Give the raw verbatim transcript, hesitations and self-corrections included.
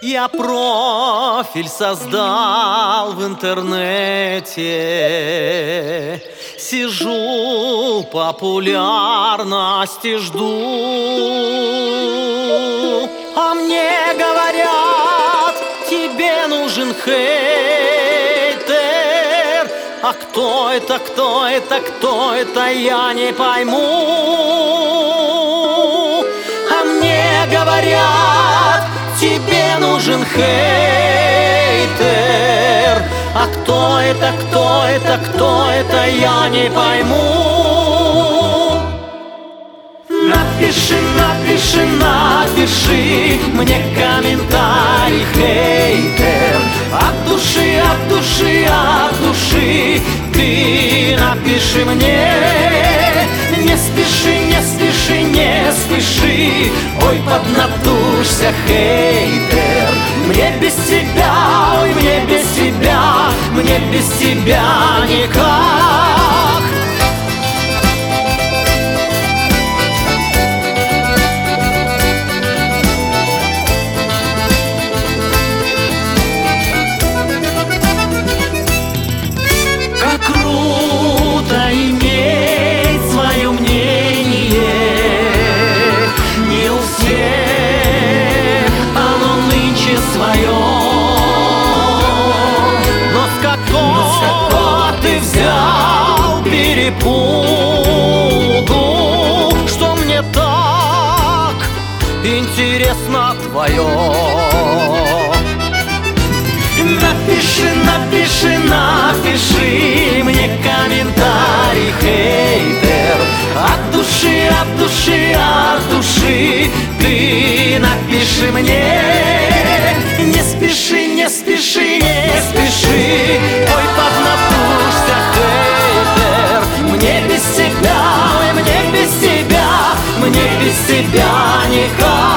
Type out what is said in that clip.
Я профиль создал в интернете, сижу, популярности жду. А мне говорят, тебе нужен хейтер. А кто это, кто это, кто это, я не пойму. А мне говорят, тебе нужен хейтер. А кто это, кто это, кто это, я не пойму. Напиши, напиши, напиши мне комментарий, хейтер. От души, от души, от души ты напиши мне. Не спеши, не спеши, не спеши, ой, поднатужься, хейтер. Мне без тебя, ой, мне без тебя, мне без тебя никак. Как круто иметь свое мнение, не у всех оно нынче свое. Но с какого ты взял перепугу, что мне так интересно твое? Напиши, напиши, напиши мне комментарий, хейтер. От души, от души, от души ты напиши мне. Не спеши, не спеши, не спеши, ой, поднатужься, хейтер. Мне без тебя, ой, мне без тебя, мне без тебя никак.